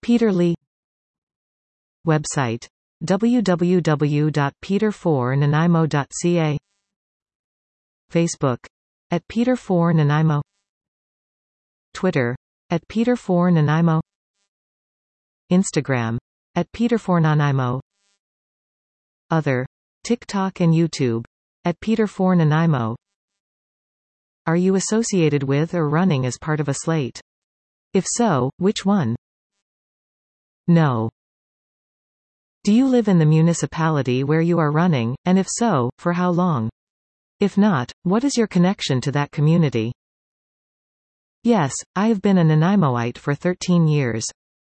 Peter Lee. Website www.peter4nanaimo.ca. Facebook @Peter4Nanaimo. Twitter @Peter4Nanaimo. Instagram @Peter4Nanaimo. Other TikTok and YouTube @Peter4Nanaimo. Are you associated with or running as part of a slate? If so, which one? No. Do you live in the municipality where you are running, and if so, for how long? If not, what is your connection to that community? Yes, I have been a Nanaimoite for 13 years.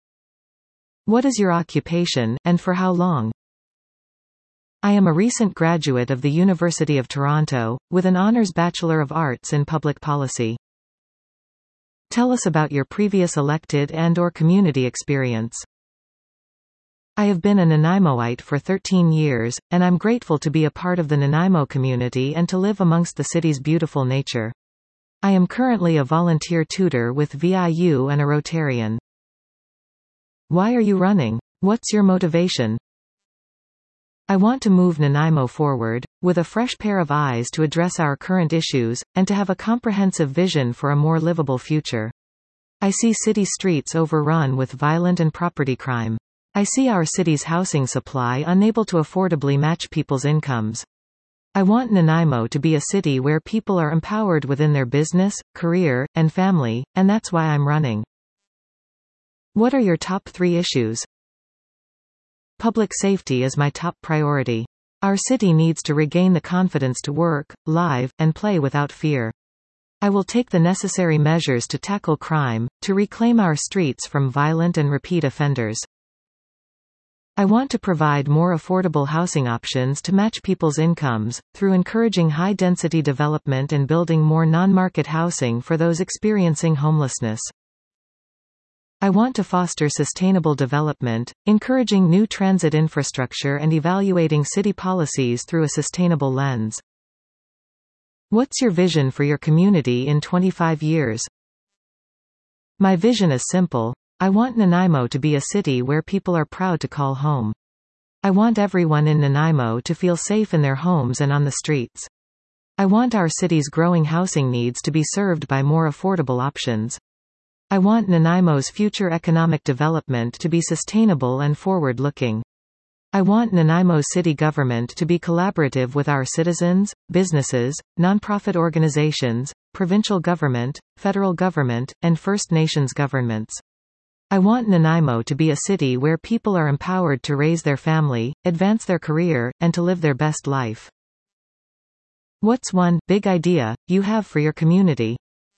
What is your occupation, and for how long? I am a recent graduate of the University of Toronto, with an Honours Bachelor of Arts in Public Policy. Tell us about your previous elected and/or community experience. I have been a Nanaimoite for 13 years, and I'm grateful to be a part of the Nanaimo community and to live amongst the city's beautiful nature. I am currently a volunteer tutor with VIU and a Rotarian. Why are you running? What's your motivation? I want to move Nanaimo forward, with a fresh pair of eyes to address our current issues, and to have a comprehensive vision for a more livable future. I see city streets overrun with violent and property crime. I see our city's housing supply unable to affordably match people's incomes. I want Nanaimo to be a city where people are empowered within their business, career, and family, and that's why I'm running. What are your top 3 issues? Public safety is my top priority. Our city needs to regain the confidence to work, live, and play without fear. I will take the necessary measures to tackle crime, to reclaim our streets from violent and repeat offenders. I want to provide more affordable housing options to match people's incomes, through encouraging high-density development and building more non-market housing for those experiencing homelessness. I want to foster sustainable development, encouraging new transit infrastructure and evaluating city policies through a sustainable lens. What's your vision for your community in 25 years? My vision is simple. I want Nanaimo to be a city where people are proud to call home. I want everyone in Nanaimo to feel safe in their homes and on the streets. I want our city's growing housing needs to be served by more affordable options. I want Nanaimo's future economic development to be sustainable and forward-looking. I want Nanaimo's city government to be collaborative with our citizens, businesses, nonprofit organizations, provincial government, federal government, and First Nations governments. I want Nanaimo to be a city where people are empowered to raise their family, advance their career, and to live their best life. What's one big idea you have for your community?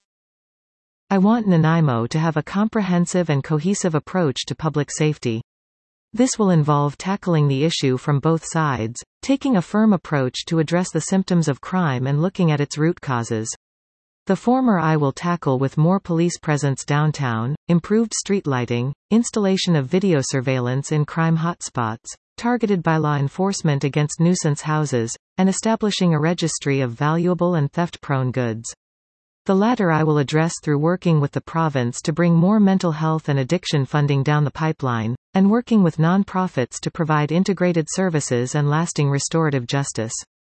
I want Nanaimo to have a comprehensive and cohesive approach to public safety. This will involve tackling the issue from both sides, taking a firm approach to address the symptoms of crime and looking at its root causes. The former I will tackle with more police presence downtown, improved street lighting, installation of video surveillance in crime hotspots, targeted by law enforcement against nuisance houses, and establishing a registry of valuable and theft-prone goods. The latter I will address through working with the province to bring more mental health and addiction funding down the pipeline, and working with non-profits to provide integrated services and lasting restorative justice.